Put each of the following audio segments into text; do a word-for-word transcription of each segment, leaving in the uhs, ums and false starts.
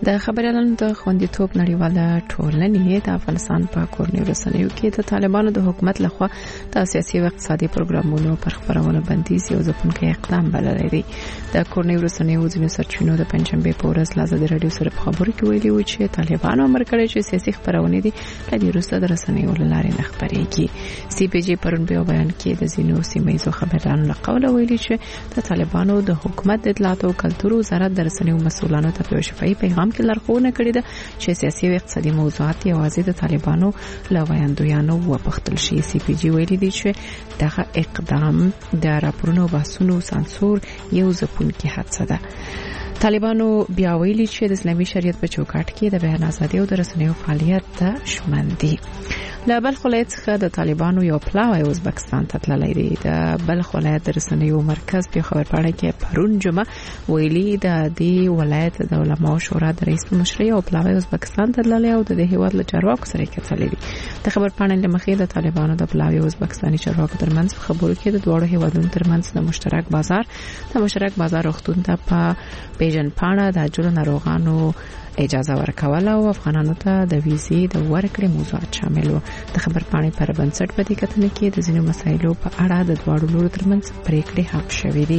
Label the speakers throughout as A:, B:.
A: د خبريالانو د خوندیتوب نړیواله ټولنې د افغانستان په کورنیو رسنیو کې د طالبانو د حکومت لخوا د سیاسي او اقتصادي پروګرامونو پر خبرولو بندیز یو ځپونکی اقدام بللی دی. د کورنیو رسنیو ځینو سرچینو د پنځشنبه په ورځ له ازادي رادیو سره په خبرو کې ویلي و چې طالبانو امر کړی چې سیاسي خبرونه دي لدې وروسته د رسنیو له لارې نه خبرېږي. سی پی جی پرون په بیان کې د ځینو سیمایي خبرانو له قوله ویلي چې د طالبانو د حکومت د اطلاعات او کلتور وزارت د رسنیو مسؤلانو ته په شفاهي پیغام کې لارښوونه کړې ده چې سیاسي او اقتصادي موضوعات یوازې د طالبانو له ویاندویانو وپوښتل شي. سی پی جی ویلي دی چې دغه اقدام د راپورونو بحثونو سانسور یو ځپونکی حادثه ده. طالبانو بیا ویلي چې د اسلامي شریعت په چوکاټ کې د بیان ازادي او د رسنیو فعالیت ته شامل دي. له بلخ ولایت څخه د طالبانو یو پلاوی ازبکستان ته تللی دی. د بلخ ولایت د رسنیو مرکز په خبرپاڼه کې پرون جمعه ویلي د دې ولایت د علماو شورا د رئیس مشري او پلاوی ازبکستان ته تللی او د هیواد له چارواکو سره کتللی دي. د خبرپاڼې له مخې د طالبانو د پلاوی ازبکستاني چارواکو ترمنځ خبرو کې د دوه هیوادونو ترمنځ د مشترک بازار د مشترک بازار وختون ته په پیژن پاڼه د جوړ ناروغانو اجازه ورکوله او افغانانو ته د ویزې د ورکړې موضوعات شامل وو. د خبرپاڼې پر بنسټ په دې کتنه کې د ځینو مسایلو په اړه د دواړو لورو ترمنځ پریکړې هم شوې دي.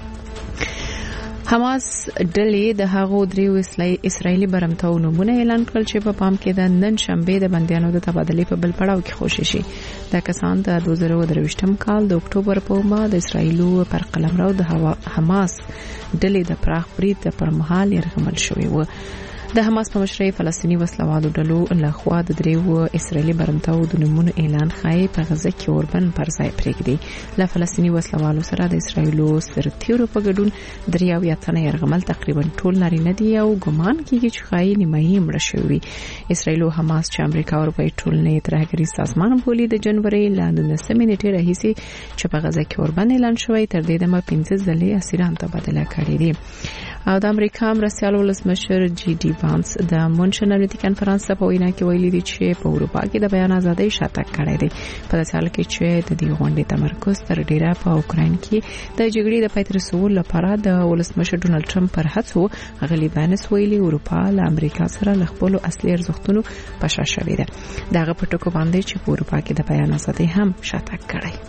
A: حماس ډلې د هغو دریو اسرایلی برمتاو نومونه اعلان کړل چې په پام کې د نن شنبه د بندیانو د تبادلې په بل پړاو کې خوشي شي. دا کسان د دوه زره درویشتم کال د اکتوبر په اومه د اسرایلو پر قلمرو د حماس ډلې د پراخ برید پر مهال یرغمل شوی و. د حماس په مشرۍ فلسطینی وسلوالو ډلو له خوا د دریو اسرایلی برمتاو د نومونو اعلان خای په غزه کې اوربن پر ځای پرېږدي. له فلسطینی وسلوالو سره د اسرایلو سرتیرو په ګډون دریاو یا تنه یرغمل تقریبا ټول نارینه دي او ګمان کیږي چې خای نیمایي مړه شوی. اسرایلو حماس چې امریکا او اروپای ټولنې ترهګری سازمان بولي د جنوري لاندې نسمې نیټه راهیسي چې په غزه کې اوربن اعلان شوی تر دې دمه پنځه ځلې اسیران تبادله کړي دي. او د امریکا مرستيال ولسمشر جی ډي وانس د مونشن امنیتي کانفرنس په وینا کې ویلي دي چې په اروپا کې د بیان ازادۍ شاتګ کړی دی. په داسې حال کې چې د دې غونډې تمرکز تر ډیره په اوکراین کې د جګړې د پای ته رسولو لپاره د ولسمشر ډونالد ټرمپ پر هڅو غلي وانس ویلي اروپا له امریکا سره له خپل اصلي ارزښتونو په شا شوې ده. دغه په ټکو باندې چې په اروپا کې د بیان ازادۍ هم شاتګ کړی.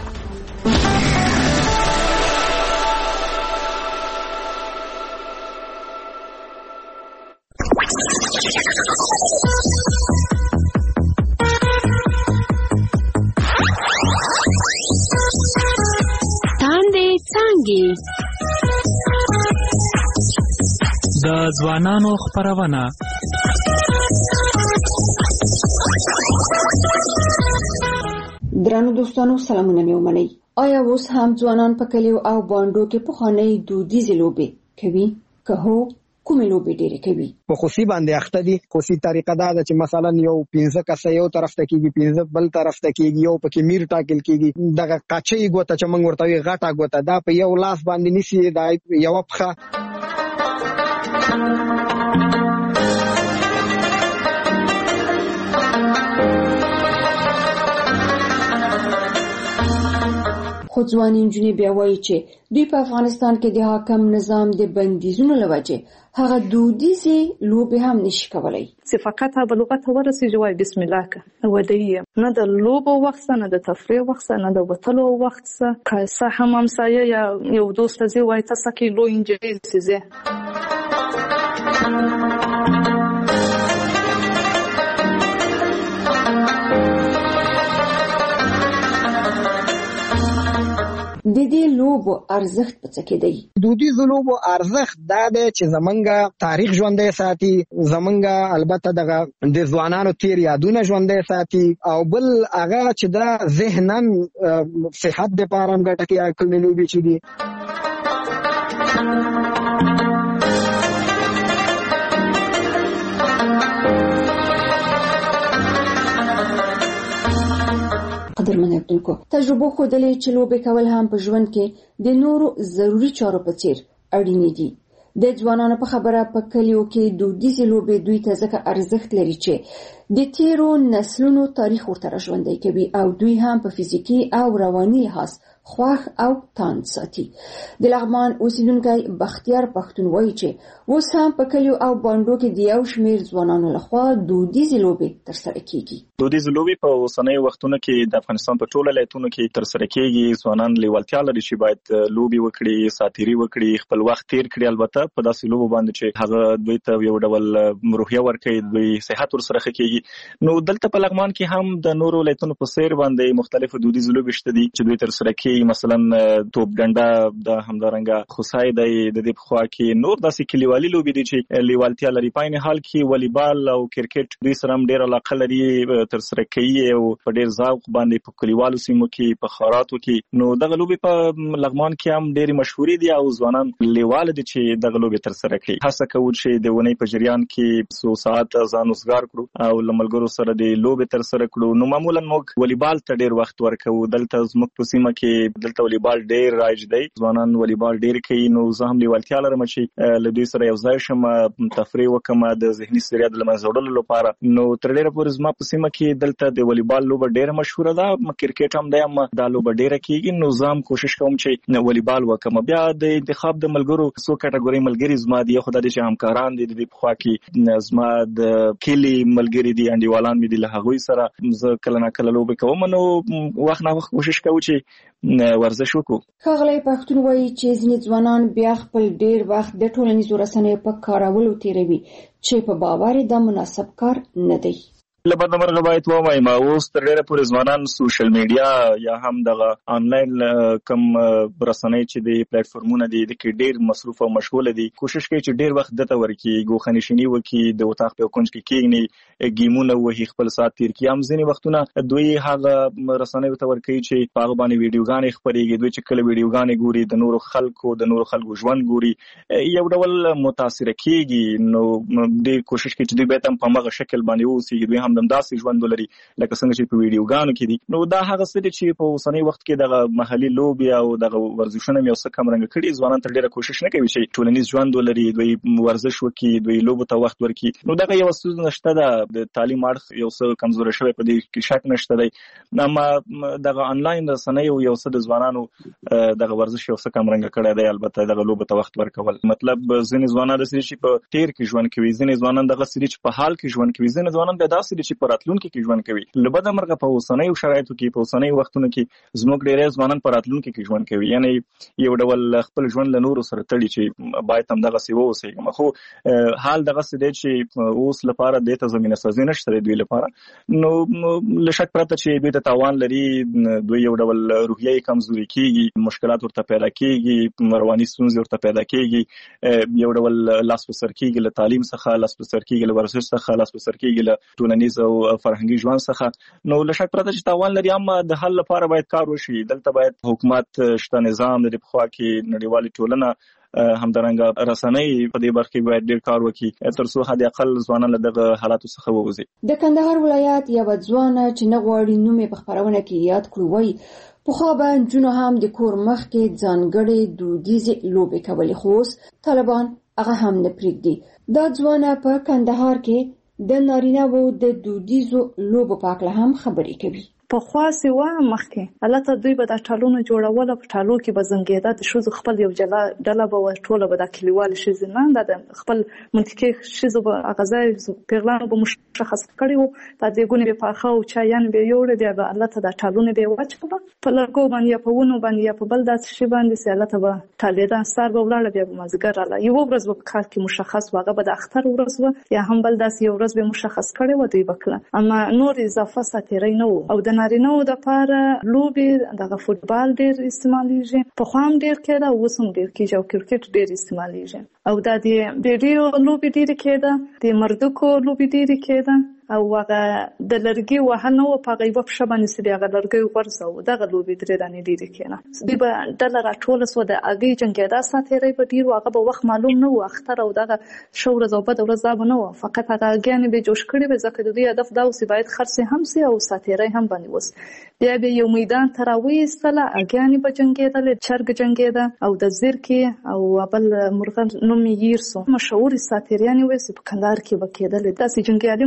B: د ځوانانو خبرونه
C: درنو دوستانو سلامونه مې ومنئ. آیا اوس هم ځوانان په کلیو او بانډو کې پخوانۍ دودیزې لوبې کوي؟ که هو کومې لوبې ډېرې کوي؟
D: په خوشي باندې اخته دي. خوشي طریقه دا ده چې مثلا یو پنځه کسه یو طرف ته کېږي، پنځه بل طرف ته کېږي، یو پکې میر ټاکل کېږي. دغه قاچۍ ګوته چې موږ ورته وایو غټه ګوته دا په یو لاس باندې نیسي، دا یوه پښه
C: خو ځوان نجونې بیا وایي چې دوی په افغانستان کې د حاکم نظام د بندیزونو له وجې هغه دودیزې لوبې هم نشي کولی.
E: چې فقط به لغت ورسېږي وایي بسم الله که ودهیه، نه د لوبو وخت نه د تفریح وخت نه د وتلو وخت څه که څه هم همسایه یا یو دوست ځي وایي ته څه کې لوی نجلۍ ځې
C: د دې لوبو ارزښت په څه کې دی؟
D: دودیزو لوبو ارزښت دا دی چې زمونږ تاریخ ژوندی ساتي، زمونږ البته دغه د ځوانانو تیر یادونه ژوندی ساتي، او بل هغه چې دا ذهناً صحت دپاره هم ګټه کوي. کومې لوبې چې دي
C: قدرمن اردوونکو، تجربه ښودلې چې لوبې کول هم په ژوند کې د نورو ضروري چارو په څیر اړین دي. د ځوانانو په خبره په کلیو کې دودیزې لوبې دوی ته ځکه ارزښت لري چې د تیرو نسلونو تاریخ ورته ژوندی کوي او دوی هم په فزیکي او رواني لحاظ خواخ او تاند ساتي. د لغمان اوسیدونکی بختیار پښتون وایي چې اوس هم په کلیو او بانډو کې د یو شمېر ځوانانو لخوا دودیزې لوبې ترسره کیږي.
F: دودیزې لوبې په اوسنیو وختونو کې د افغانستان په ټوله ولایتونو کې ترسره کیږي. ځوانان لیوالتیا لري چې باید لوبې وکړي، ساتیري وکړي، خپل وخت تیر کړي. البته په داسې لوبو باندې چې هغه دوی ته یو ډول روحیه ورکوي، دوی صحت ورسره ښه کیږي. نو دلته په لغمان کې هم د نورو ولایتونو په څیر باندې مختلفو دودیزې لوبې شته دي چې دوی ترسره کوي. مثلا توپ ډنډه د همدارنګه خوسای دی، د دې په خوا کې نور داسې کلیوالي لوبې دي چې لیوالتیا لري. په عین حال کې والیبال او کرکټ دوی سره هم ډېر علاقه لري، ترسره کوي او په ډېر ذوق باندې په کلیوالو سیمو کې په خاراتو کې. نو دغه لوبې په لغمان کې هم ډېرې مشهورې دي او ځوانان لیواله دي چې دغه لوبې ترسره کوي. هڅه کوو چې د ونې په جریان کې څو ساعت ځان وزګار کړو او له ملګرو سره د لوبې ترسره کړو. نو معمولا موږ والیبال ته ډېر وخت ورکوو. دلته زموږ په سیمه کې دلته والیبال ډېر رایج دی، ځوانان والیبال ډېر کوي. نو زه هم لیوالتیا لرم چې له دوی سره یو ځای شم، تفریح وکم د ذهني ستړیا د له منځه وړلو لپاره. نو تر ډېره پورې زما په سیمه کې دلته د والیبال لوبه ډېره مشهوره ده، کرکټ هم دی، هم دا لوبه ډېره کیږي. نو زه هم کوشش کوم چې والیبال وکم. بیا د انتخاب د ملګرو څو کټګوري ملګري زما دي، خو دا چې همکاران دي د دې په خوا کې زما د کلی ملګري دي، انډیوالان مې دي، له هغوی سره زه کله نه کله لوبې کوم. نو وخت نه وخت کوشش کوو چې ورزش وکړو.
C: ښاغلی پښتون وایي چې ځینې ځوانان بیا خپل ډېر وخت د ټولنیزو رسنیو په کارولو تیروي چې په باور دا مناسب کار نه دی.
F: لبد مرغه باید ووایم اوس تر ډېره پورې ځوانان سوشل میډیا یا هم دغه آنلاین کم رسنۍ چې د پلیټ فارمونه دي د کې ډېر مصروف او مشغوله دي. کوشش کوي چې ډېر وخت دته ورکړي، ګوښه نشیني وکړي، د اتاق په کونج کې کېږدي، ګیمونه وهي، خپل ساعت تیر کړي. هم ځینې وختونه دوی هغه رسنیو ته ورکوي چې په هغه باندې ویډیوګانې خپرېږي. دوی چې کله ویډیوګانې ګوري د نورو خلکو د نورو خلکو ژوند ګوري، یو ډول متاثره کېږي. نو ډېر کوشش کوي چې دوی باید هم په همغه شکل باندې واوسي، دوی هم داسې ژوند ولري لکه څنګه چې په ویډیوګانو کې دي. نو دا هغه څه دي چې په اوسنی وخت کې دغه محلي لوبې او دغه ورزشونه مې څه کم رنګ کړي. ځوانان تر ډېره کوشش نه کوي چې ټولنیز ژوند ولري، دوی ورزش وکړي، دوی لوبو ته وخت ورکړي. نو دغه یو څه نشته ده، د تعلیم اړخ یو څه کمزوری شوی په دې کې شک نشته دی. اما دغه آنلاین رسنۍ یو څه د ځوانانو دغه ورزش یو څه کم رنګ کړی دی. البته دغه لوبو ته وخت ورکول مطلب ځینې ځوانان داسې چې په تیر کې ژوند کوي، ځینې ځوانان دغه څه چې په حال کې ژوند کوي، ځینې ځوانان داسې چې په راتلونکي کې ژوند کوي. لبد مرغه په اوسنیو شرایطو کې په اوسنیو وختونو کې زموږ ډېری ځوانان په راتلونکي کې ژوند کوي، یعنی یو ډول خپل ژوند له نورو سره تړي چې باید هم دغسې واوسېږم. خو حال دغسې دی چې اوس لپاره دې ته زمینه سازي نشته دی دوی لپاره. نو له شک پرته چې دوی ته تاوان لري، دوی یو ډول روحیه یې کمزوري کېږي، مشکلات ورته پیدا کېږي، رواني ستونزې ورته پیدا کېږي، یو ډول لاس په سر کېږي له تعلیم څخه، لاس په سر کېږي له ورزش څخه، لاس په سر کېږي له ټولنیز او فرهنګي ژوند څخه. نو له شک پرته چې تاوان لري، اما د حل لپاره باید کار وشي. دلته باید حکومت شته، نظام د دې په خوا کې نړیوالې ټولنه همدارنګه رسنۍ په دې برخه کې باید ډېر کار وکړي تر څو حد اقل ځوانان له دغه حالاتو څخه ووځي.
C: د کندهار ولایت یو ځوان چې نه غواړي نوم یې په خپرونه کې یاد کړو وایي پخوا به نجونو هم د کور مخکې ځانګړې دودیزې لوبې کولې، خو اوس طالبان هغه هم نه پرېږدي. دا ځوان په کندهار کې د نارینه وو د دودیزو لوبو په اړه هم خبرې کوي.
E: په خاصه و مخکې البته دوی به د ټالونو جوړول، په ټالو کې به زنګیدا د شوز خپل یو جلا ډله به ټوله به د کلیوال شیز نه د خپل منطقي شیز به غزای پیغلانو به مشخص کړي وو. د دې ګونې په پاخه او چایان به یوړ دی به البته د ټالونو به واچول په لګو باندې په ونو باندې په بل داسې شی باندې سي البته به ټالیدان سر به ولاړ به مازګر الله یو ورځ به کار کې مشخص واغه به د اختر ورځ و یا هم بل داسې یو ورځ به مشخص کړي و دی وکړه. اما نور اضافه ساتیري نه وو او د نارینه د لپاره لوبې دغه فوتبال ډېر استعمالېږي، په خو هم ډېر کېده، اوس هم ډېر کېږي او کرکټ ډېر استعمالېږي. او دا د بیډیو لوبې ډېرې کېده، د مردکو لوبې ډېرې کېده او هغه د لرګي وهنه او په غیبه په شبانې سړي هغه لرګي ورسو دغه لوبې درې دانې ډېرې کېنه. دوی به ډله راټوله سوه د هغې جنګېدا ساتیری به ډېر و، هغه به وخت معلوم نه و، اختر او دغه ښه ورځ او بده ورځ دا به نه وه، فقط هغه هګیانې به یې جوړ کړي وې ځکه د دوی هدف دا اوسي باید خرڅې هم سي او ساتیری هم باندې وسي. بیا به یو میدان ته راویستله، هګیانې به جنګېدلې، چرګ جنګېده او د زیرکې او بل مرغان نوم یې هیر سو، مشهورې ساتیریانې وې چې په کندهار کې به کېدلې. داسې جنګیالي مرغان به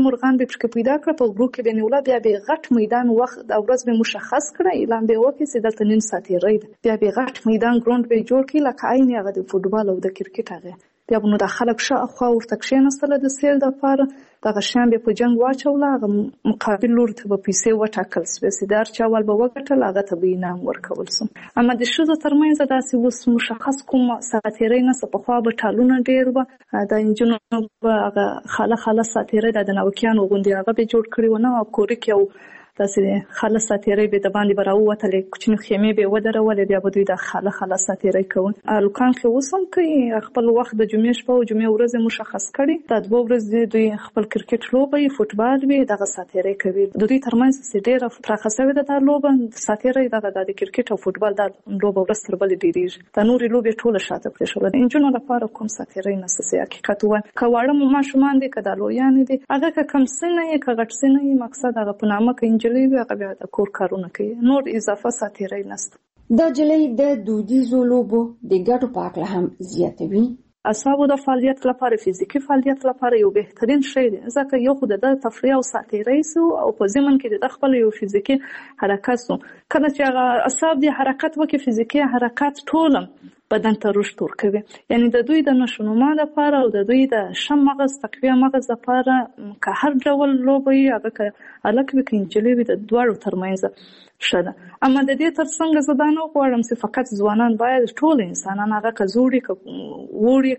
E: کرکټ کې پیدا کړ په ګروپ کې به نیولا بیا به غټ میدان وخت او ورځ به مشخص کړ اعلان به وکړي چې دلته نن ساتي رید بیا به غټ میدان ګراوند به جوړ کړي لکه عین هغه د فوټبال او د کرکټ هغه بیا به نو د خلک شاوخوا ورته کښېناستله د سیل دپاره دغه شیان به په جنګ واچوله هغه مقابل لوري ته به پیسې وټاکل سوې چې د هر چا اول به وګټل هغه ته به انعام ورکول سو. اما د ښځو ترمنځ داسې اوس مشخص کوم ساتیری نشته. پخوا به ټالونه ډېر وه د نجونو به هغه خاله خاله ساتیری د نوکیانو غوندې هغه به جوړ کړي ونه او کورک یو داسې خاله ساتیری به د باندې به راووتلې کوچنۍ خیمې به یې ودرولې بیا به دوی د خاله خاله ساتیری کوي. هلکان کې اوس هم کوي خپل وخت د جمعې شپه او جمعې ورځ مشخص کړي دا دوه ورځې دوی خپل کرکټ لوبه وي فوټبال وي دغه ساتیری کوي. د دوی ترمنځ چې ډېره پراخه شوې ده دا لوبه ساتیری دغه د کرکټ او فوټبال دا لوبه ورځ تر بلې ډېرېږي. دا نورې لوبې ټوله شاته پرېښوله. د نجونو لپاره کوم ساتیری نشته چې حقیقت ووایم که واړه ماشومان دي که دا لویانې دي هغه که کم سنه یې که غټ سنه یې مقصد هغه په نامه که نجلۍ وي هغه بیا د کور کارونه کوي نور اضافه ساتیری نشته.
C: دا جلۍ د دودیزو لوبو د ګټو په هکله هم زیاتوي.
E: اعصابو د فعالیت لپاره فزیکي فعالیت لپاره یو بهترین شی دی ځکه یو خو د تفریح او ساتیری سو او په ضمن کې د خپل یو فزیکي حرکت سو کله چې هغه اعصاب د حرکت وکړي فزیکي حرکت ټول بدن ته رشد ورکوي یعنی د دوی د نشونما لپاره او د دوی د شم مغز تقویه مغز لپاره که هر ډول لوبه وي هغه که هلک وي که نجلۍ وي د دواړو ترمنځ ښه ده. اما د دې تر څنګ زه دا نه غواړم چې فقط ځوانان باید ټول انسانان هغه که زوړي که وړي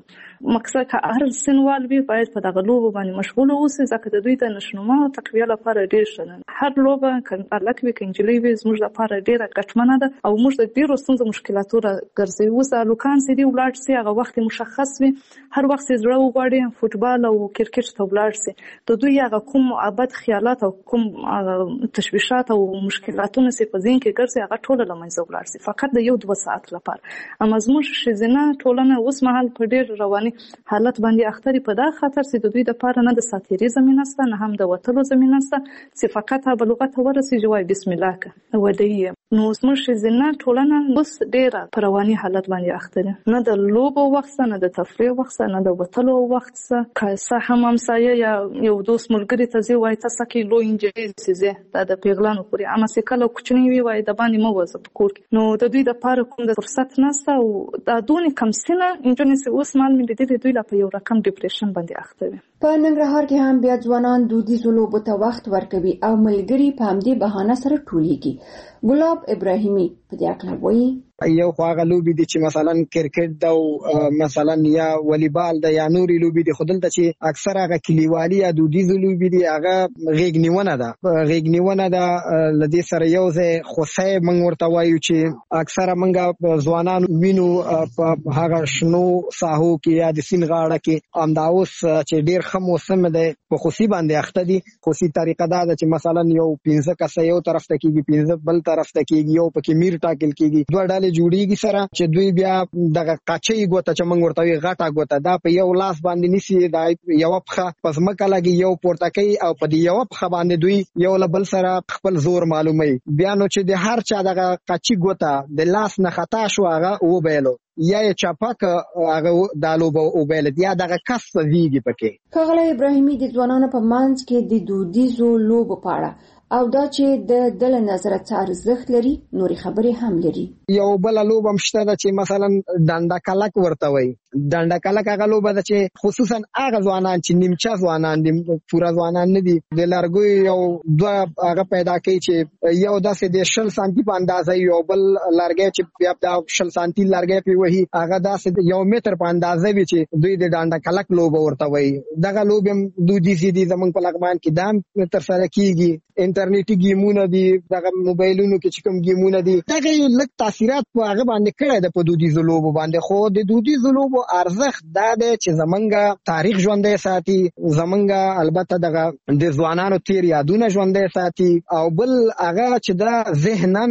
E: که مقصد که هر سنوال وي باید په دغه لوبو باندې مشغوله اوسي ځکه د دوی د نشونما او تقویه لپاره ډېر ښه ده. هر لوبه که هلک وي که نجلۍ وي زموږ لپاره ډېره ګټمنه ده او موږ د ډېرو ستونزو مشکلاتو راګرځوي. اوس هلکان چې دي ولاړ سي هغه وخت مشخص وي هر وخت چې زړه وغواړي فوټبال او کرکټ ته ولاړ سي د دوی هغه کوم ابد خیالات او کوم تشویشات او مشکلاتونه چې په ذهن کې ګرځي هغه ټول له منځه ولاړ سي فقط د یو دوه ساعت لپاره. اما زموږ ښځینه ټولنه اوس مهال په ډېر رواني حالت باندې اخته دي په دا خاطر چې د دوی دپاره نه د ساتیري زمینه شته نه هم د وتلو زمینه شته چې فقط هغه بلوغه ته ورسېږي وایي بسم الله که ودې نو زموږ ښځینه ټولنه اوس ډېره په رواني حالت باندې اخته ده. نه د لوبو وخت شته نه د تفریح وخت شته نه د وتلو وخت شته. که څه هم همسایه یا یو دوست ملګري ته ځي وایي ته څه کې لوی نجلۍ چې ځې دا د پیغلانو پورې اما چې کله کوچنۍ وي وایي د باندې مه وځه په کور کې نو د دوی دپاره کوم د فرصت نشته او دا دونې کم سنه نجونې چې اوس مهال مې لیدلې دوی لا په یو رقم ډیپریشن باندې اخته وي.
C: په ننګرهار کې هم بیا ځوانان دودیزو لوبو ته وخت ورکوي او ملګري په همدې بهانه سره ټولیږي. ګلاب ابراهیمي په دې اړه وایي
D: یو خو هغه لوبې دي چې مثلا کرکټ ده او مثلا یا والیبال ده یا نورې لوبې دي خو دلته چې اکثر هغه کلیوالي یا دودیزو لوبې دي هغه غېږ نیونه ده غېږ نیونه ده له دې سره یو ځای خوسی موږ ورته وایو چې اکثره موږ ځوانان وینو په هغه شنو ساحو کې یا د سیند غاړه کې همدا اوس چې ډېر ښه موسم دی په خوسي باندې اخته دي. خوسي طریقه دا ده چې مثلا یو پنځه کسه یو طرف ته کېږي پنځه بل طرف ته کېږي یو پکې میر ټاکل کېږي دوه ډلې جوړیږي سره چې دوی بیا دغه قاچۍ ګوته چې موږ ورته وایو غټه ګوته دا په یو لاس باندې نیسي دا یوه پښه په ځمکه لګي یو پورته کوي او په دې یوه پښه باندې دوی یو له بل سره خپل زور معلوموي. بیا نو چې د هر چا دغه قاچۍ ګوته د لاس نه خطا شو هغه وبایلو یا یې چاپک هغه دا لوبه وبایلت یا دغه کس ویږي پکې.
C: ښاغلی ابراهیمي د ځوانانو په منځ کې د دودیزو لوبو په اړه او دا چې د دل نظر څه ارزښت لري نورې خبرې هم لري.
D: یو بل لوبه مشته ده چې مثلا ډنډه کلک ورته وایي. ډنډه کلک هغه لوبه ده چې خصوصا هغه ځوانان چې نیمچه ځوانان دي پوره ځوانان نه دي د لرګیو یو دوه هغه پیدا کوي چې یو داسې د شل سانتي په اندازه یو بل لرګی چې بیا د شل سانتي لرګی پې وهي هغه داسې یو متر په اندازه وي چې دوی د ډنډه کلک لوبه ورته وایي. دغه لوبې هم دودیزې دي زموږ په لغمان کې دا هم ترسره کېږي. انټرنیټي ګیمونه دي دغه موبایلونو کې چې کوم ګیمونه دي دغه لږ تاثیرات په هغه باندې کړی ده په دودیزو لوبو باندې خو د دودیزو لوبو ارزښت دا دی چې زمونږ تاریخ ژوندی ساتي زمونږ البته دغه د ځوانانو تیر یادونه ژوندی ساتي او بل هغه چې دا ذهنا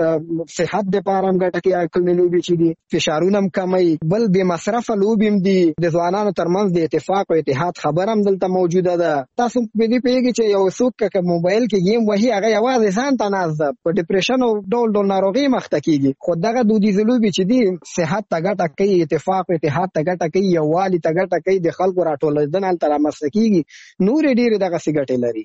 D: صحت دپاره هم ګټه کوي کومې لوبې چې دي فشارونه هم کموي. بل بې مصرفه لوبې هم دي د ځوانانو ترمنځ د اتفاق او اتحاد خبره هم دلته موجوده ده. تاسو په دې پوهېږئ چې یو څوک که موبایل کې ګیم نوم وهي هغه یوازې ځان ته ناز ده په ډیپریشن او ډول ډول ناروغي مخته کیږي. خو دغه دودیزې لوبې چې دي صحت ته ګټه کوي، اتفاق اتحاد ته ګټه کوي، یووالي ته ګټه کوي، د خلکو راټولېدنه هلته رامنځته کیږي، نورې ډېرې دغسې ګټې لري.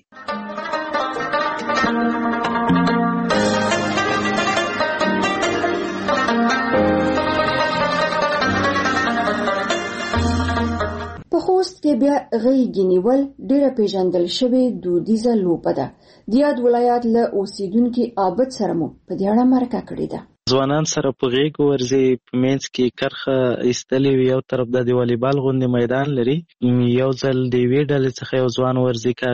C: په خوست کې بیا غېږې نیول ډېره پیژندل شوې دودیزه لوبه ده. د یاد ولایت له اوسیدونکي عابد سره مو په دې اړه مرکه کړې ده.
G: ځوانان سره په غېږ ورځي، په منځ کې کرخه ایستلې وي، یو طرف د والیبال غوندې میدان لري، یو ځل د یوې ډلې څخه یو ځوان ورځي که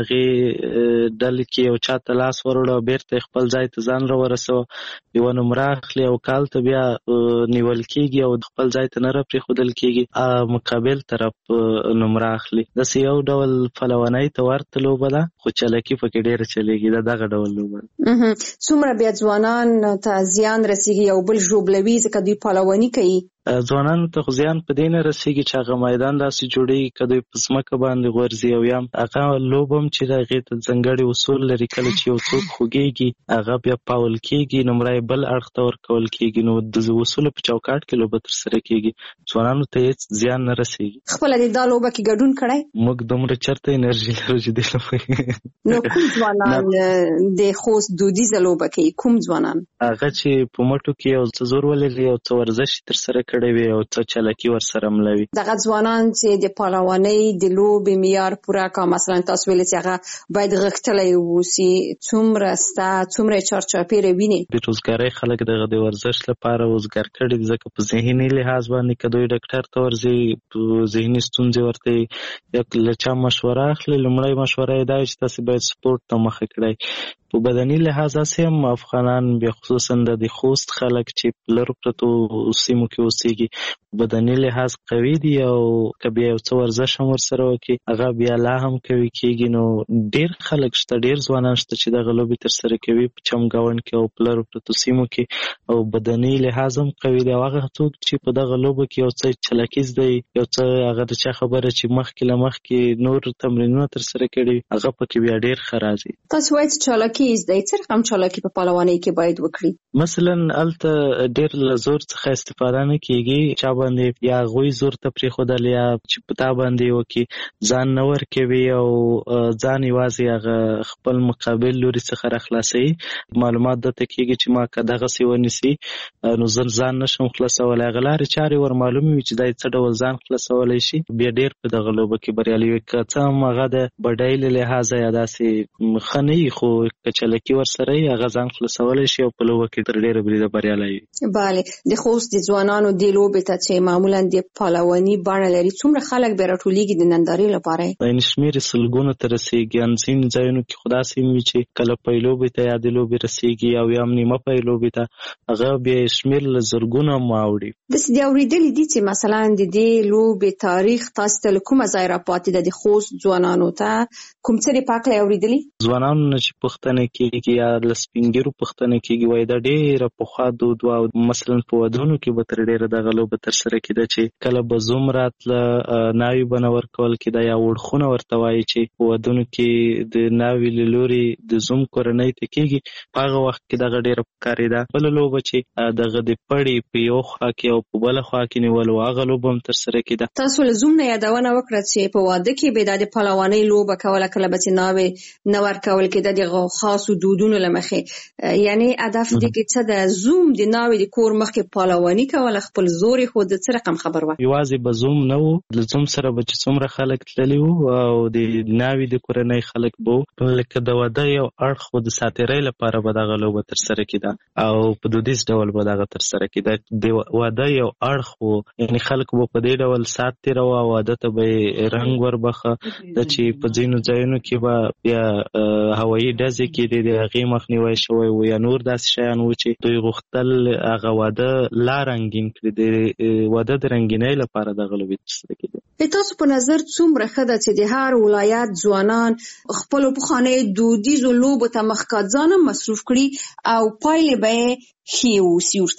G: هغې ډلې کې یو چا ته لاس وروړه او بیرته خپل ځای ته ځان راورسوه، یوه نمره اخلي او کال ته بیا نیول کېږي او خپل ځای ته نه راپرېښودل کېږي، مقابل طرف نمره اخلي. داسې یو ډول پلونۍ ته ورته لوبه ده، خو چلکي پکې ډېره چلېږي. دا دغه ډول لوبه ده.
C: څومره بیا ځوانان ته زیان رسېږي یو بل ژوبلوي ځکه دوی پلواني کوي؟
G: ځوانانو ته خو زیان په دې نه رسېږي چې هغه میدان داسې جوړېږي که دوی په ځمکه باندې غورځي، او یا هغه لوبه هم چې د هغې ته ځانګړي اصول لري. کله چې یو څوک خوږېږي هغه بیا پاول کېږي، نمره یې بل اړخ ته ورکول کېږي، نو د اصولو په چوکاټ کې لوبه ترسره کېږي. ځوانانو ته هېڅ زیان نه رسېږي.
C: خپله دې دا لوبه کې ګډون کړی؟
G: موږ دومره چېرته انرژي لرو چې دې لوبه.
C: نو کوم ځوانان د خوست دودیزه لوبه کوي؟ کوم ځوانان؟
G: هغه چې په مټو کې یو څه زور ولري، یو څه ورزش ترسره کړی وي او څه چلکي ورسره ملوي.
C: دغه ځوانان چې د پهلوانۍ د لوبې معیار پوره کا، مثلا تاسو ویلې چې هغه باید غښتلی واوسي، څومره سته، څومره یې چارچاپېره ویني؟ د
G: روزګارۍ خلک دغه د ورزش لپاره روزګار کړي دي، ځکه په ذهني لحاظ باندې که دوی ډاکټر ته ورځي، ذهني ستونزې ورته یا له چا مشوره اخلي، لومړی مشوره یې دا وي چې تاسې باید سپورټ ته مخه کړئ. په بدني لحاظ هسې هم افغانان بیا خصوصا د خوست خلک چې په لرو پرتو سیمو کې اوسېږي په بدني لحاظ قوي دي، او که بیا یو څه ورزش هم ورسره وکړي هغه بیا لا هم قوي کېږي. نو ډېر خلک شته، ډېر ځوانان شته چې دغه لوبې ترسره کوي په چمګاونډ کې او په لرو پرتو سیمو کې، او بدني لحاظ هم قوي دي. او هغه څوک چې په دغه لوبه کې یو څه چلکي زده وي، یو څه هغه د چا خبره چې مخکې له مخکې نور تمرینونه ترسره کړي، هغه پکې بیا ډېر ښه راځي.
C: تاسو وایئ چې چالاکي زده وي، څه رقم چالاکي په پهلوانۍ کې باید وکړي؟
G: مثلا هلته ډېر له زور څخه استفاده نه کېږي، چا باندې یا هغوی زور ته پرېښودل یا چې په تا باندې وکړي، ځان نه ورکوي او ځان یوازې هغه خپل مقابل لوري څخه راخلاصوي. معلومات درته کېږي چې ما که دغسې ونیسي نو زه ځان نشم خلاصولی. هغه لارې چارې ور معلومې وي چې دا څه ډول ځان خلاصولی شي، بیا ډېر په دغه لوبه کې بریالي وي. که څه هم هغه د بډایۍ له لحاظه یا داسې ښه نه وي، خو که چلکي ورسره وي هغه ځان خلاصولی شي او په لوبه کې تر ډېره بریده بریالی وي.
C: بله، د خوست د ځوانانو دې لوبې ته چې معمولا د پهلواني بڼه لري، څومره خلک بیا راټولېږي د نندارې لپاره؟
G: یعنې شمېر یې سلګونو ته رسېږي. ان ځینې ځایونو کې خو داسې هم وي چې کله پی لوبې ته یا د لوبې رسېږي او یا هم نیمه پی لوبې ته، هغه بیا یې شمېر له زرګونو هم واوړي. داسې
C: دې اورېدلي دي چې مثلا د دې لوبې تاریخ تاسو ته له کومه ځای راپاتې ده؟ د خوست ځوانانو ته کوم څه دې په هکله یې اورېدلي؟
G: ځوانانو نه چې پوښتنه کېږي یا له سپین ږیرو پوښتنه کېږي، وایي دا ډېره پخوا دود وه، او مثلا په ودونو کې به تر ډېره دغه لوبه ترسره کېده چې کله به زوم راتله، ناوې به نه ورکول کېده، یا وړخونه ورته وایي چې په ودونو کې د ناوې له لورې د زوم کورنۍ ته کېږي. په هغه وخت کې دغه ډېره پکارېده. بله لوبه چې دغه د پړې په یو خوا کې او په بله خوا کې نیول وه، هغه لوبه هم ترسره کېده.
C: تاسو له زوم نه یادونه وکړه چې په واده کې به د پهلوانۍ لوبه کوله، کله به چې ناوې نه ورکول کېده د خاصو دودونو له مخې. یعنی هدف دې کې څه ده؟ زوم د ناوې د کور مخکې پهلواني کوله، خپل زور یې ښود، څه رقم خبر وه؟
G: یوازې به زوم نه و، له زوم سره به چې څومره خلک تللي وو او د ناوې د کورنۍ خلک به وو، لکه د واده یو اړخ و، د ساتیرۍ لپاره به دغه لوبه ترسره کېده او په دودیز ډول به دغه ترسره کېده. د واده یو اړخ و، یعنې خلک به په دې ډول سات تېروه او واده ته به یې رنګ وربخه. د چې په ځینو ځایونو کې به بیا هوایي ډزې کېدې، د هغې مخنیوی شوی و، یا نور داسې شیان و چې دوی غوښتل هغه واده لا رنګین کړي. د واده د رنګینۍ لپاره دغه لوبې ترسره کېدې.
C: تاسو په نظر څومره ښه ده چې د هر ولایت ځوانان خپلو پخوانیو دودیزو لوبو ته مخکې ځان هم مصروف کړي او پایلې به یې ښې واوسي ورته؟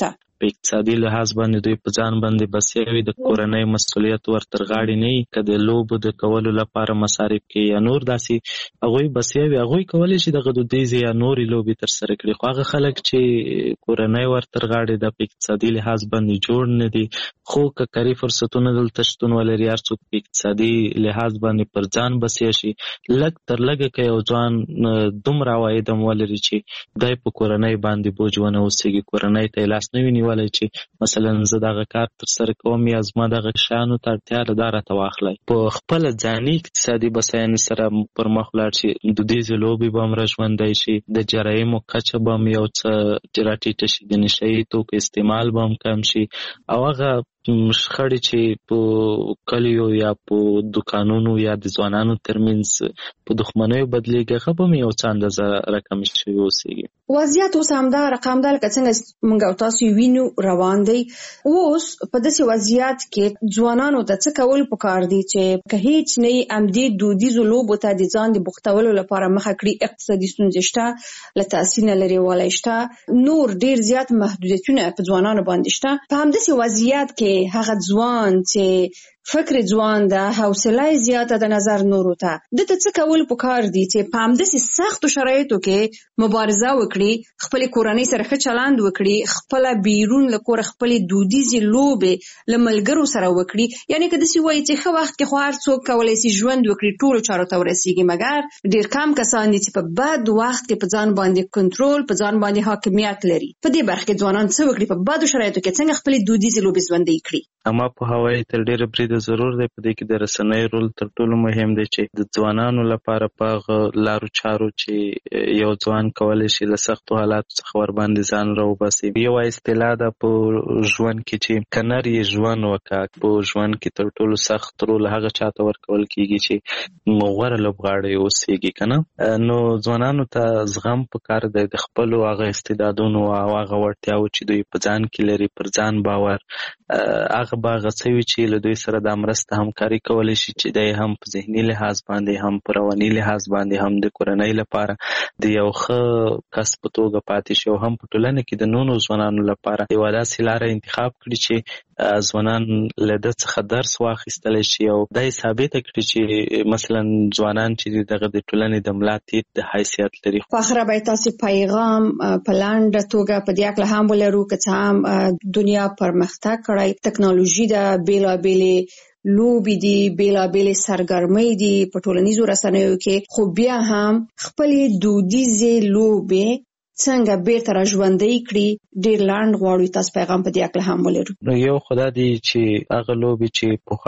G: په اقتصادي لحاظ باندې دوی په ځان باندې بسیا وي، د کورنۍ مسؤلیت ورتر غاړې نه وي، که د لوبو د کولو لپاره مصارف کې یا نور داسې هغوی بسیا وي، هغوی کولی شي دغه دودیزې یا نورې لوبې ترسره کړي. خو هغه خلک چې کورنۍ ورتر غاړې د په اقتصادي لحاظ باندې جوړ نه دي، خو که کاري فرصتونه دلته شتون ولري، هر څوک په اقتصادي لحاظ باندې پر ځان بسیا شي، لږ تر لږه که یو ځوان دومره عواید هم ولري چې دی په کورنۍ باندې بوج ونه اوسېږي، کورنۍ ته یې لاس نه وي نیولی چې مثلا زه دغه کار ترسره کوم یا زما دغه شیانو ته اړتیا ده دا راته واخلئ. په خپله ځاني اقتصادي بسیاینې سره پر مخ ولاړ شي، دودیزې لوبې به هم راژوندی شي، د جرایمو کچه به هم یو څه راټیټه شي، د نشه یي توکو استعمال به هم کم شي، او هغه شخړې چې په کلیو یا په دوکانونو یا د ځوانانو ترمنځ په دښمنیو بدلېږي، هغه به هم یو څه اندازه رقم شوي اوسېږي.
C: وضعیت اوس همدا رقم ده لکه څنګه موږ او تاسو وینو روان دی. اوس په داسې وضعیت کې ځوانانو ته څه کول پکار دي چې که هیڅ نه یې همدې دودیزو لوبو ته د ځان د بوختولو لپاره مخه کړي، اقتصادي ستونزې شته، له تحصیل نه لرې والی شته، نور ډېر زیات محدودیتونه په ځوانانو باندې شته. په همداسې وضعیت کې هغه ځوان چې فکر ځوان ده، حوصله زیاته د نظر نورو ته، دته څه کول پکار دي چې په همداسې سختو شرایطو کې مبارزه وکړي، خپل کورنۍ سره ښه چلند وکړي، خپل بیرون له کوره خپل دودیزې لوبې له ملګرو سره وکړي. یعنی که داسې وایي چې ښه وخت کې خو هر څوک کولی شي ژوند وکړي، ټولو چارو ته ورسېږي، مګر ډېر کم کسان دي چې په بد وخت کې په ځان باندې کنټرول، په ځان باندې حاکمیت لري. په دې برخه کې ځوانان څه وکړي په بدو شرایطو کې، څنګه خپل دودیزې لوبې ژوندۍ کړي؟
G: اما په هوایي تر ډېره بریده ضرور دی، په دې کې د رسنیو رول تر ټولو مهم دی چې د ځوانانو لپاره په هغه لارو چارو چې یو ځوان کولی شي له سختو حالاتو څخه ورباندې ځان راوباسي. یوه اصطلاح ده په ژوند کې چې که نر یې ژوند وکړه، په ژوند کې تر ټولو سخت رول هغه چاته ورکول کېږي چې غوره لوبغاړی اوسېږي، که نه؟ نو ځوانانو ته زغم پکار دی د خپلو هغه استعدادونو او هغه وړتیاو چې دوی په ځان کې لري، پر ځان باور، هغه به هغه څه وي چې له دوی سره دا مرسته همکاري کولی شي چې دی هم په ذهني لحاظ باندې، هم په رواني لحاظ باندې، هم د کورنۍ لپاره د یو ښه کس په توګه پاتې شي، او هم په ټولنه کې د نورو ځوانانو لپاره یوه داسې لاره انتخاب کړي چې ځوانان له ده څخه درس واخیستلی شي، او دا یې ثابته کړي چې مثلا ځوانان چې دغه د ټولنې د ملا تیر د حیثیت لري.
C: په اخره باید تاسې پیغام په لنډه توګه په دې هکله هم ولرو، که څه هم دنیا پرمختګ کړی، ټکنالوژي ده، بېلابېلې لوبې دي، بېلابېلې سرګرمۍ دي په ټولنیزو رسنیو کې، خو بیا هم خپلې دودیزې لوبې څنګه بیرته راژوندۍ کړي. ډېر لنډ غواړو تاسو پیغام په دې هکله هم ولرو.
G: نو یو خدا دی چې هغه لوبې چې پخوا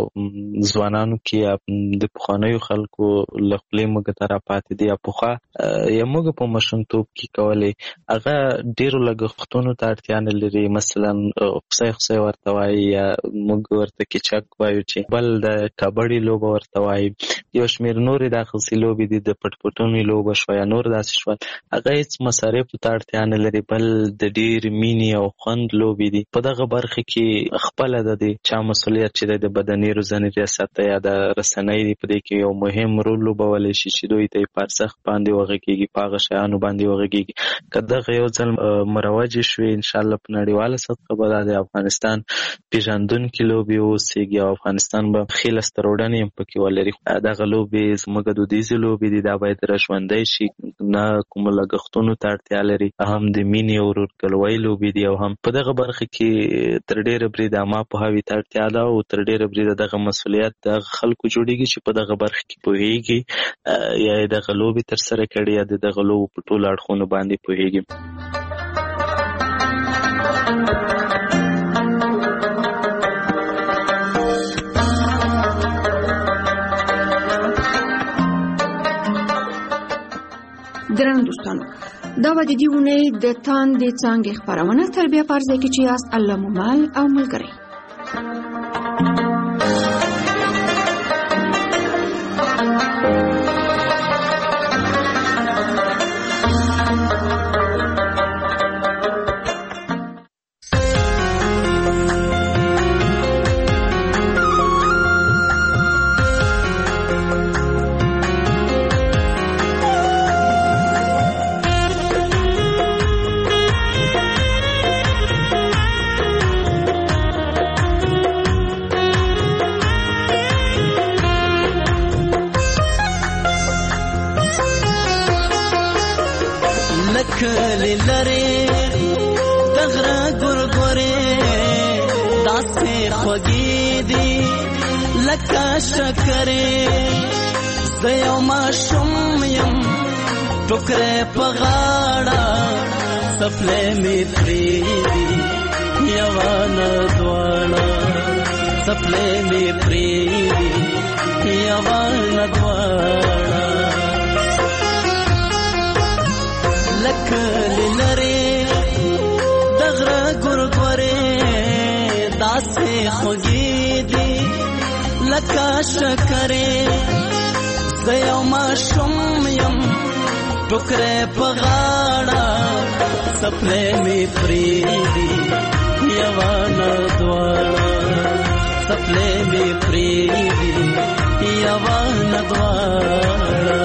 G: په ځوانانو کې یا د پخوانیو خلکو له خولې موږ ته راپاتې دي، یا پخوا یا موږ په ماشومتوب کې کولې، هغه ډېرو لګښتونو ته اړتیا نه لري. مثلا خصی خصی ورته وایي، یا موږ ورته کچک وایو، چې بل د کبډي لوبه ورته وایي، یو شمېر نورې داسې لوبې دي، د پټ پټونې لوبه شوه یا نور داسې شول، هغه هېڅ مصارفو ته اړتیا نه لري، بل د ډېر مینې او خوند لوبې دي. په دغه برخه کې خپله د دې چا مسؤلیت چې دی د بدني روزنې ریاست یا د رسنۍ دی، په دې کې یو مهم رول لوبولی شي چې دوی ته یې په ارزښت باندې وغږېږي، په هغه شیانو باندې وغږېږي. که دغه یو ځل مروجې شوې، انشاءالله په نړیواله سطحه به دا د افغانستان پېژندونکي لوبې اوسېږي، او افغانستان به ښې لاسته راوړنې هم پکې ولري. دغه لوبې زموږ دودیزې لوبې دي، دا باید راژوندی شي، نه کومو لګښتونو ته اړتیا لري، هم د مینې او ورورګلوۍ لوبې دي، او هم په دغه برخه کې تر ډېره بریده عامه پوهاوي ته اړتیا ده، او تر ډېره بریده دغه مسؤلیت د هغه خلکو جوړېږي چې په دغه برخه کې پوهېږي، یا یې دغه لوبې ترسره کړي، یا د دغه لوبو په ټولو اړخونو باندې پوهېږي.
C: ګرانو دوستانو، دا به د دې اونۍ د تاندې څانګې خپرونه تر بیا په ځای کې چې یاست الله مو مل او ملګری.
H: کلی لري دغره ګورګورې داسې خوږې دي لکه شکرې زه یو ماشوم یم ټوکرې په غاړه څپلۍ مې پرېږدي یوه نه دواړه څپلۍ مې پرېږدي یوه نه دواړه لکه لرې دغره ګورګورې داسې خوږې دي لکه شکرې زه یو ماشوم یم ټوکرې په غاړه څپلۍ مې پرېږدي یوه نه دواړه څپلۍ مې پرېږدي یوه نه دواړه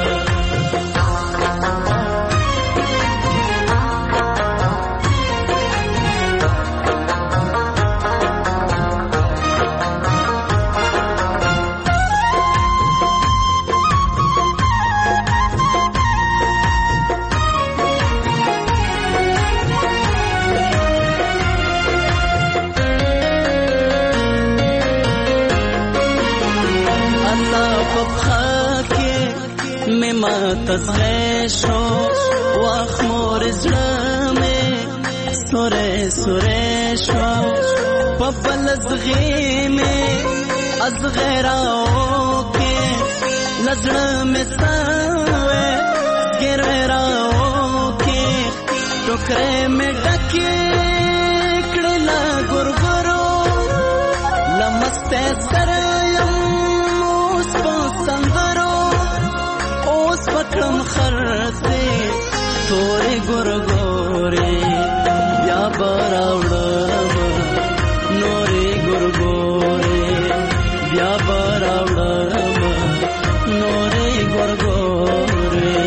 H: تزغی شو واخ مور زړه مې سورې سورې شو په بل زغی مې ازغی راو کې لزړه مې سوې ګروې راو کې ټوکرې مې ډکې کړې لا ګورګورو لمسته سره یم اوس په سندرو پکړم خرڅې تورې ګورګورې بیا به راوړم نورې ګورګورې بیا به راوړم نورې ګورګورې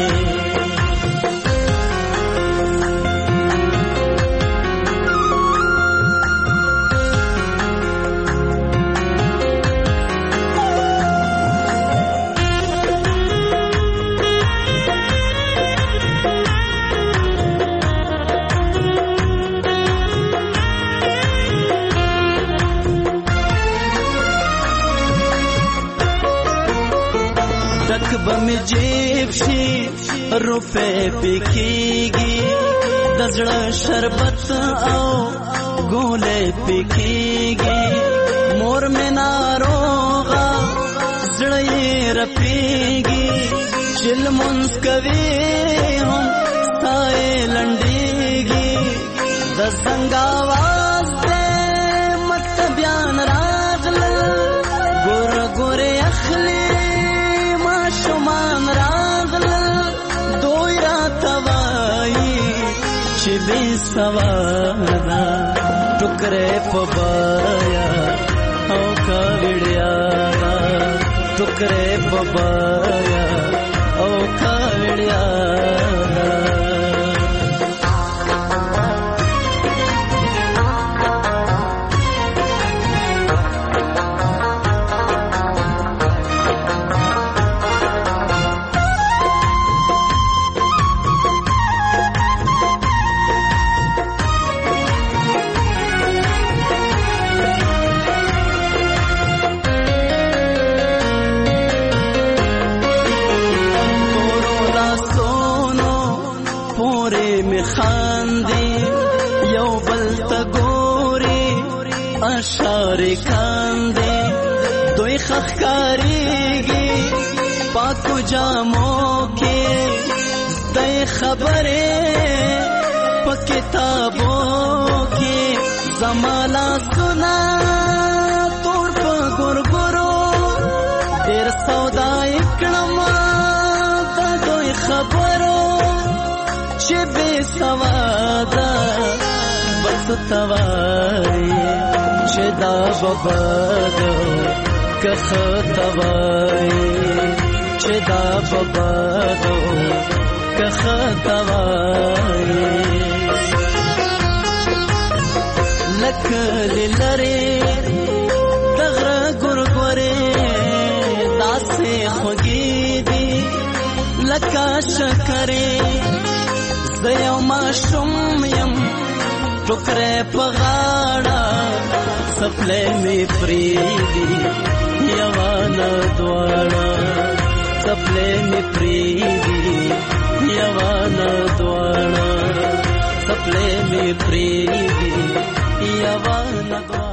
H: بمی جیب شي روپے پکېږي د زړه شربت او ګولې پکېږي مور مې ناروغه زړه یې رپېږي چې لمونځ کوي هم ستا یې لنډېږي د زنګ اواز دی مطلبیان راغلل ګوره ګورې اخلي شمان راغلل دوی راته وایي چې بې سواده ټوکرې په بایا او کاوړیا ټوکرې په بایا او کاوړیا اشاره کاندې دوی خخکاریږي پاکو جامو کې دای خبره په کتابو کې زمالا سنا تور په ګورګورو ډېر سودا کړم د دوی خبرو چې بې سواده بس توای چې دا ببادو که خطوای چې دا ببادو که خطوای لکه لري دغره ګورګورې داسې خوږې دي لکه شکرې د یو ماشوم یم ټوکرې په غاړه سپلې مې پریدي یوانه دواړه سپلې مې پریدي یوانه دواړه سپلې مې پریدي یوانه دواړه